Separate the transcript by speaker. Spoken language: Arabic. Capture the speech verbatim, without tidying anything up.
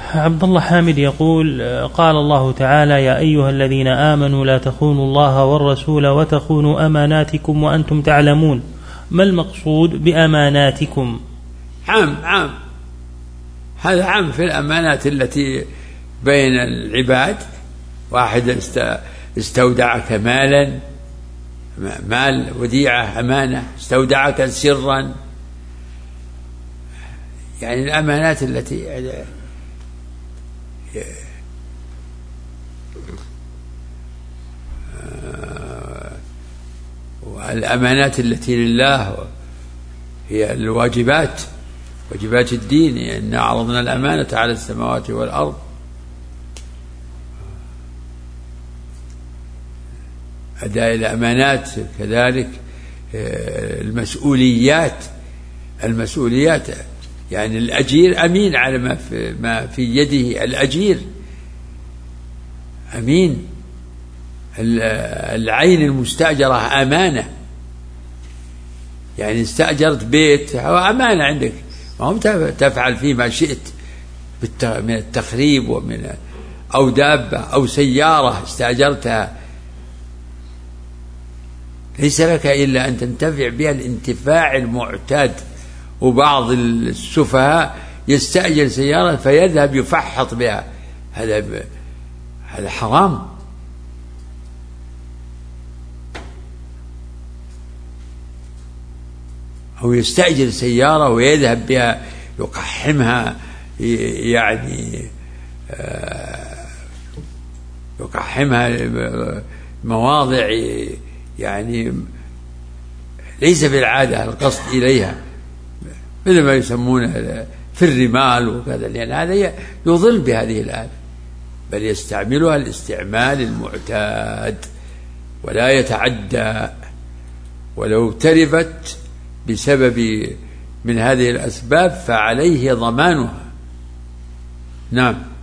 Speaker 1: عبد الله حامد يقول: قال الله تعالى: يا أيها الذين آمنوا لا تخونوا الله والرسول وتخونوا أماناتكم وأنتم تعلمون. ما المقصود بأماناتكم؟
Speaker 2: عام عام هذا عام في الأمانات التي بين العباد. واحد استودعك مالا، مال وديعة أمانة، استودعك سرا، يعني الأمانات التي والأمانات التي لله هي الواجبات، واجبات الدين. إنا عرضنا الأمانة على السماوات والأرض. أداء الأمانات كذلك المسؤوليات المسؤوليات يعني الأجير أمين على ما في, ما في يده. الأجير أمين. العين المستأجرة أمانة، يعني استأجرت بيت هو أمانة عندك، ما هم تفعل فيه ما شئت من التخريب ومن أو دابة أو سيارة استأجرتها، ليس لك إلا أن تنتفع بها الانتفاع المعتاد. وبعض السفهاء يستأجر سيارة فيذهب يفحط بها، هذا هذا حرام. أو يستأجر سيارة ويذهب بها يقحمها، يعني يقحمها مواضع يعني ليس في العادة القصد إليها، مثل ما يسمونه في الرمال وكذا، لأن هذا يضل بهذه الآلة، بل يستعملها الاستعمال المعتاد ولا يتعدى. ولو تلفت بسبب من هذه الأسباب فعليه ضمانها. نعم.